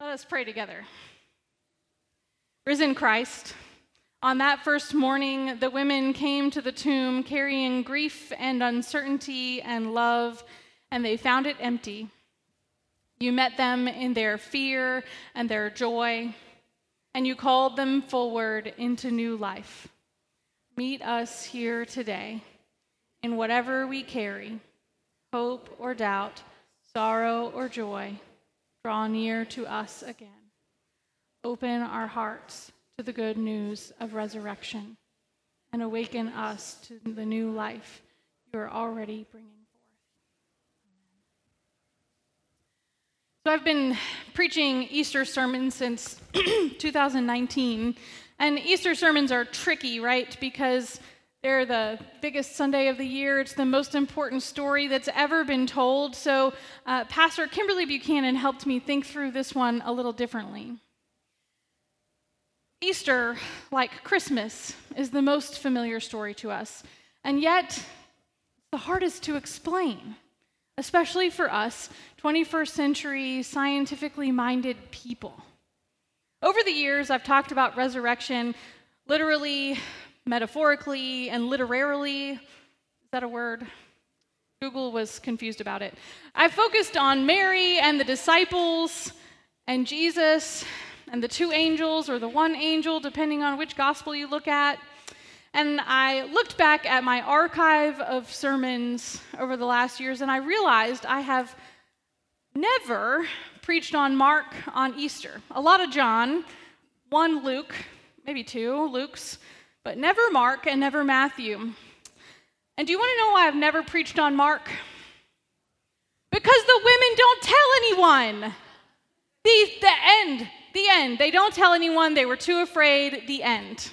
Let us pray together. Risen Christ, on that first morning, the women came to the tomb carrying grief and uncertainty and love, and they found it empty. You met them in their fear and their joy, and you called them forward into new life. Meet us here today in whatever we carry, hope or doubt, sorrow or joy. Draw near to us again. Open our hearts to the good news of resurrection and awaken us to the new life you are already bringing forth. So I've been preaching Easter sermons since 2019, and Easter sermons are tricky, right? Because they're the biggest Sunday of the year. It's the most important story that's ever been told. So Pastor Kimberly Buchanan helped me think through this one a little differently. Easter, like Christmas, is the most familiar story to us, and yet it's the hardest to explain, especially for us 21st century scientifically minded people. Over the years, I've talked about resurrection literally, metaphorically, and literarily. Is that a word? Google was confused about it. I focused on Mary and the disciples and Jesus and the two angels, or the one angel, depending on which gospel you look at. And I looked back at my archive of sermons over the last years, and I realized I have never preached on Mark on Easter. A lot of John, one Luke, maybe two Lukes, but never Mark and never Matthew. And do you want to know why I've never preached on Mark? Because the women don't tell anyone. The end. They don't tell anyone. They were too afraid. The end.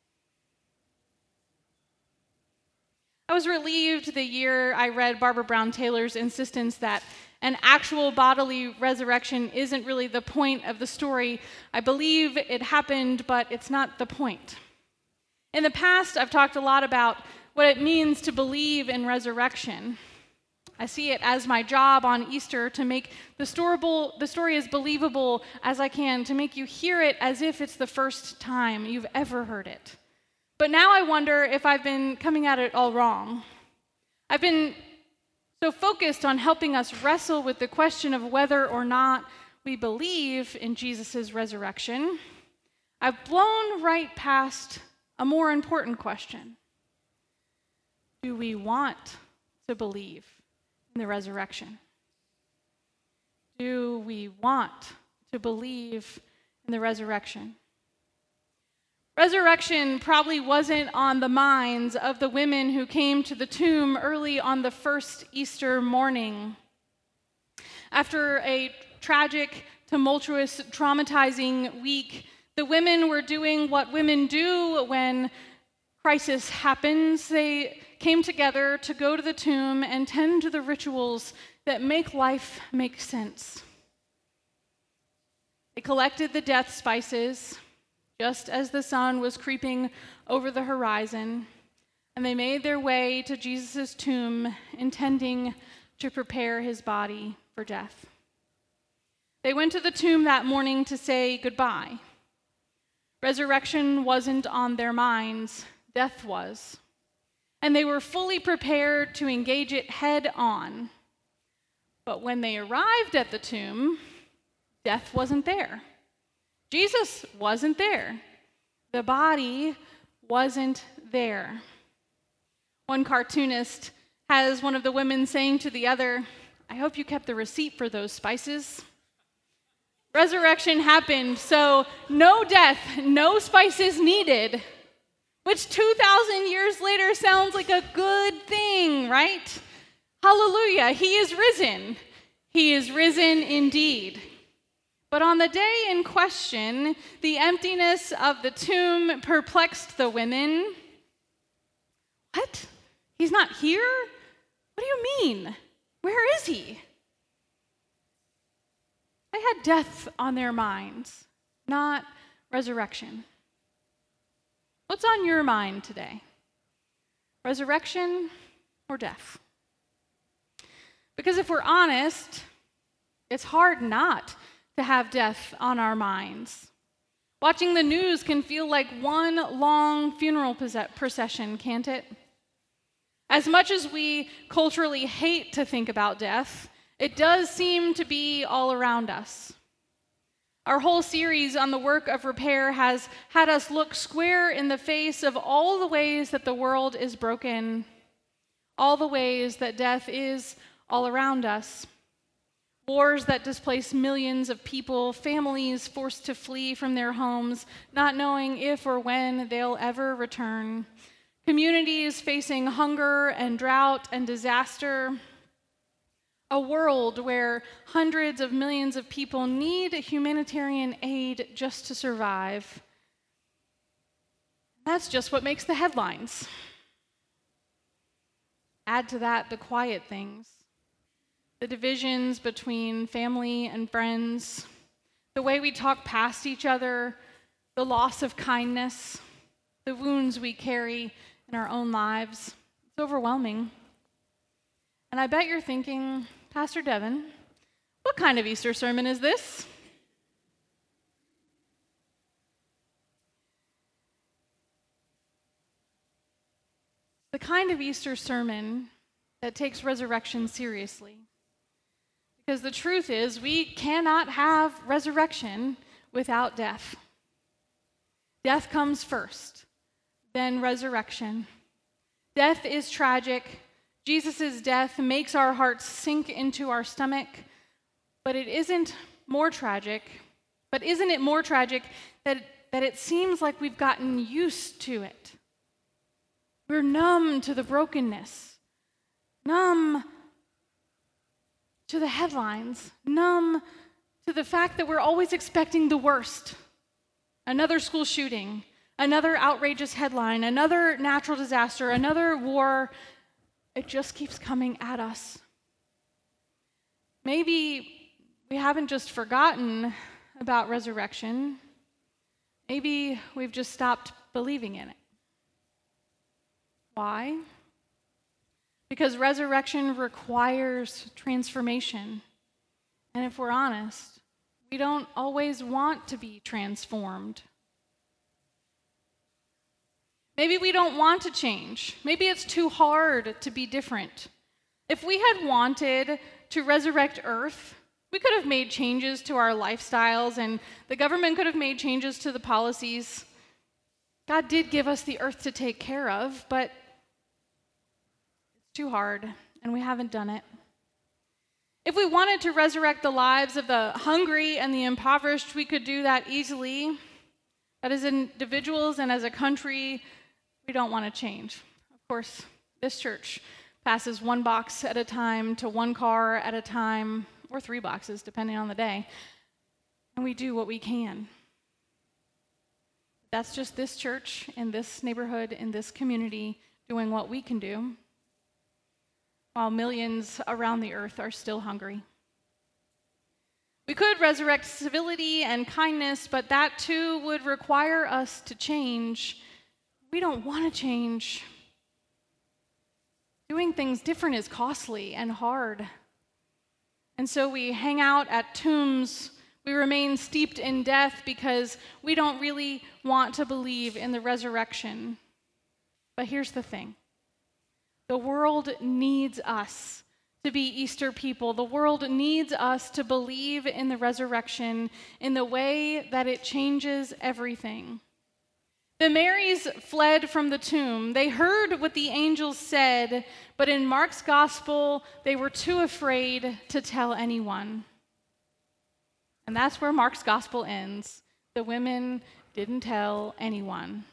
I was relieved the year I read Barbara Brown Taylor's insistence that an actual bodily resurrection isn't really the point of the story. I believe it happened, but it's not the point. In the past, I've talked a lot about what it means to believe in resurrection. I see it as my job on Easter to make the story as believable as I can, to make you hear it as if it's the first time you've ever heard it. But now I wonder if I've been coming at it all wrong. I've been so focused on helping us wrestle with the question of whether or not we believe in Jesus' resurrection, I've blown right past a more important question. Do we want to believe in the resurrection? Do we want to believe in the resurrection? Resurrection probably wasn't on the minds of the women who came to the tomb early on the first Easter morning. After a tragic, tumultuous, traumatizing week, the women were doing what women do when crisis happens. They came together to go to the tomb and tend to the rituals that make life make sense. They collected the death spices just as the sun was creeping over the horizon, and they made their way to Jesus' tomb, intending to prepare his body for death. They went to the tomb that morning to say goodbye. Resurrection wasn't on their minds, death was. And they were fully prepared to engage it head on. But when they arrived at the tomb, death wasn't there. Jesus wasn't there. The body wasn't there. One cartoonist has one of the women saying to the other, "I hope you kept the receipt for those spices." Resurrection happened, so no death, no spices needed, which 2,000 years later sounds like a good thing, right? Hallelujah, he is risen. He is risen indeed. But on the day in question, the emptiness of the tomb perplexed the women. What? He's not here? What do you mean? Where is he? They had death on their minds, not resurrection. What's on your mind today? Resurrection or death? Because if we're honest, it's hard not to have death on our minds. Watching the news can feel like one long funeral procession, can't it? As much as we culturally hate to think about death, it does seem to be all around us. Our whole series on the work of repair has had us look square in the face of all the ways that the world is broken, all the ways that death is all around us. Wars that displace millions of people, families forced to flee from their homes, not knowing if or when they'll ever return. Communities facing hunger and drought and disaster. A world where hundreds of millions of people need humanitarian aid just to survive. That's just what makes the headlines. Add to that the quiet things. The divisions between family and friends, the way we talk past each other, the loss of kindness, the wounds we carry in our own lives. It's overwhelming. And I bet you're thinking, Pastor Devin, what kind of Easter sermon is this? The kind of Easter sermon that takes resurrection seriously. Because the truth is, we cannot have resurrection without death. Death comes first, then resurrection. Death is tragic. Jesus' death makes our hearts sink into our stomach, but isn't it more tragic that it seems like we've gotten used to it? We're numb to the brokenness, numb to the headlines, numb to the fact that we're always expecting the worst. Another school shooting, another outrageous headline, another natural disaster, another war. It just keeps coming at us. Maybe we haven't just forgotten about resurrection. Maybe we've just stopped believing in it. Why? Because resurrection requires transformation. And if we're honest, we don't always want to be transformed. Maybe we don't want to change. Maybe it's too hard to be different. If we had wanted to resurrect Earth, we could have made changes to our lifestyles, and the government could have made changes to the policies. God did give us the earth to take care of, but it's too hard, and we haven't done it. If we wanted to resurrect the lives of the hungry and the impoverished, we could do that easily. But as individuals and as a country, we don't want to change. Of course, this church passes one box at a time to one car at a time, or 3 boxes, depending on the day. And we do what we can. That's just this church, in this neighborhood, in this community, doing what we can do, while millions around the earth are still hungry. We could resurrect civility and kindness, but that too would require us to change. We don't want to change. Doing things different is costly and hard. And so we hang out at tombs. We remain steeped in death because we don't really want to believe in the resurrection. But here's the thing. The world needs us to be Easter people. The world needs us to believe in the resurrection in the way that it changes everything. The Marys fled from the tomb. They heard what the angels said, but in Mark's gospel, they were too afraid to tell anyone. And that's where Mark's gospel ends. The women didn't tell anyone.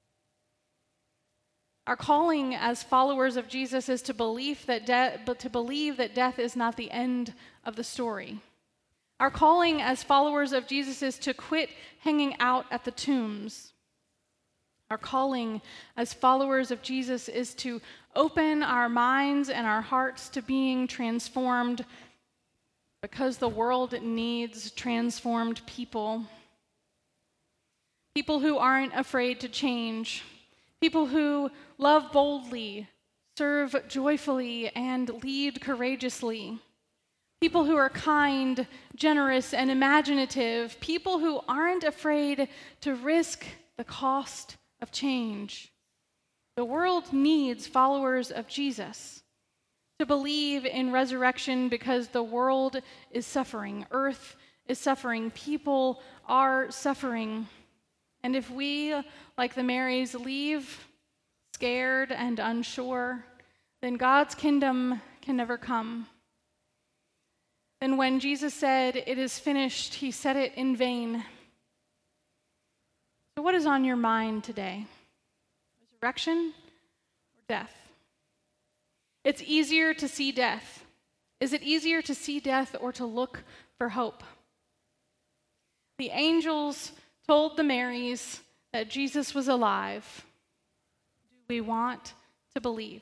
Our calling as followers of Jesus is to believe that death is not the end of the story. Our calling as followers of Jesus is to quit hanging out at the tombs. Our calling as followers of Jesus is to open our minds and our hearts to being transformed, because the world needs transformed people. People who aren't afraid to change. People who love boldly, serve joyfully, and lead courageously. people who are kind, generous, and imaginative, people who aren't afraid to risk the cost of change. The world needs followers of Jesus to believe in resurrection because the world is suffering. Earth is suffering. People are suffering. And if we, like the Marys, leave scared and unsure, then God's kingdom can never come. Then when Jesus said, "It is finished," he said it in vain. So what is on your mind today? Resurrection or death? It's easier to see death. Is it easier to see death or to look for hope? The angels told the Marys that Jesus was alive. Do we want to believe?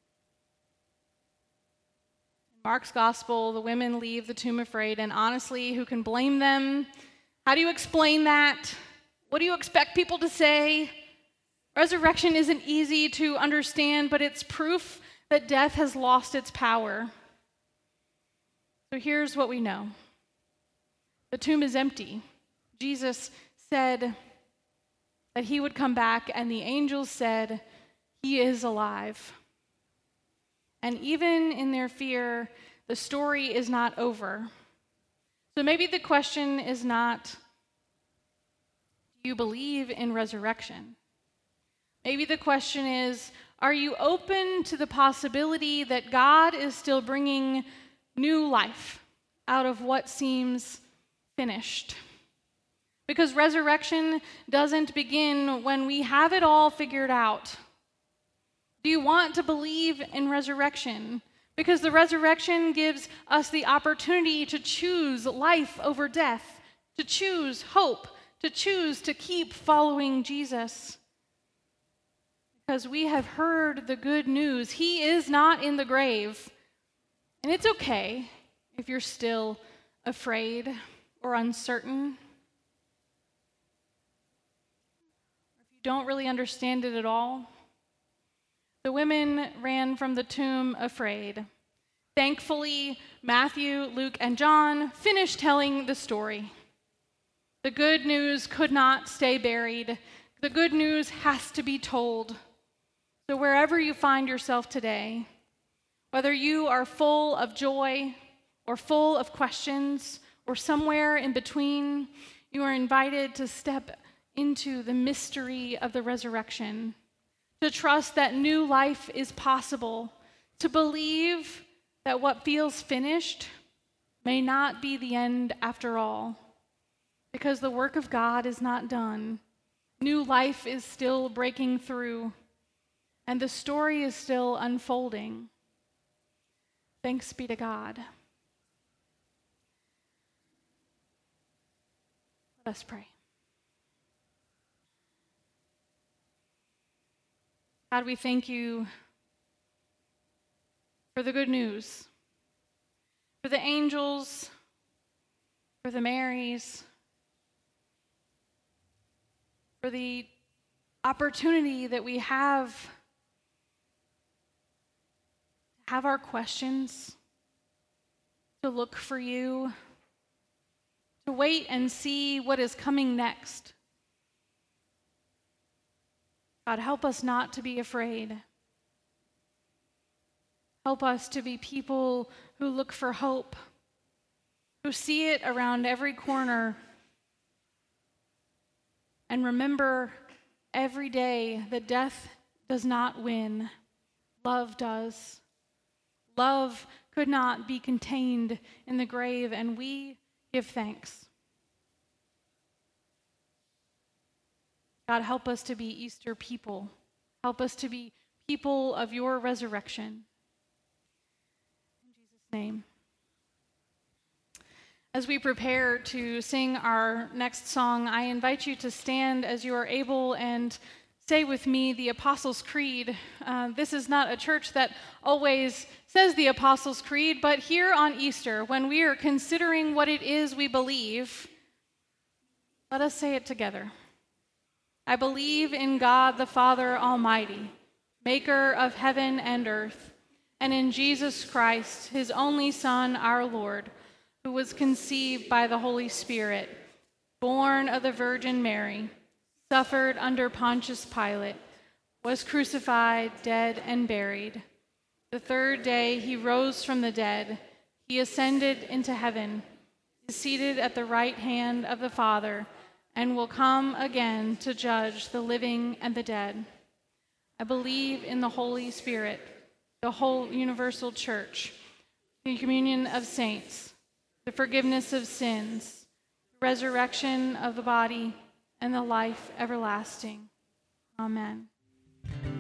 In Mark's gospel, the women leave the tomb afraid, and honestly, who can blame them? How do you explain that? What do you expect people to say? Resurrection isn't easy to understand, but it's proof that death has lost its power. So here's what we know. The tomb is empty. Jesus said that he would come back, and the angels said he is alive. And even in their fear, the story is not over. So maybe the question is not, do you believe in resurrection? Maybe the question is, are you open to the possibility that God is still bringing new life out of what seems finished? Because resurrection doesn't begin when we have it all figured out. Do you want to believe in resurrection? Because the resurrection gives us the opportunity to choose life over death, to choose hope, to choose to keep following Jesus. Because we have heard the good news. He is not in the grave. And it's okay if you're still afraid or uncertain. If you don't really understand it at all. The women ran from the tomb afraid. Thankfully, Matthew, Luke, and John finished telling the story. The good news could not stay buried. The good news has to be told. So wherever you find yourself today, whether you are full of joy or full of questions or somewhere in between, you are invited to step into the mystery of the resurrection, to trust that new life is possible, to believe that what feels finished may not be the end after all, because the work of God is not done. New life is still breaking through, and the story is still unfolding. Thanks be to God. Let us pray. God, we thank you for the good news, for the angels, for the Marys, for the opportunity that we have our questions, to look for you, to wait and see what is coming next. God, help us not to be afraid. Help us to be people who look for hope, who see it around every corner, and remember every day that death does not win. Love does. Love could not be contained in the grave, and we give thanks. God, help us to be Easter people. Help us to be people of your resurrection. In Jesus' name. As we prepare to sing our next song, I invite you to stand as you are able and say with me the Apostles' Creed. This is not a church that always says the Apostles' Creed, but here on Easter, when we are considering what it is we believe, let us say it together. I believe in God the Father Almighty, maker of heaven and earth, and in Jesus Christ, his only Son, our Lord, who was conceived by the Holy Spirit, born of the Virgin Mary, suffered under Pontius Pilate, was crucified, dead, and buried. The third day he rose from the dead. He ascended into heaven, is seated at the right hand of the Father, and will come again to judge the living and the dead. I believe in the Holy Spirit, the whole universal church, the communion of saints, the forgiveness of sins, the resurrection of the body, and the life everlasting. Amen.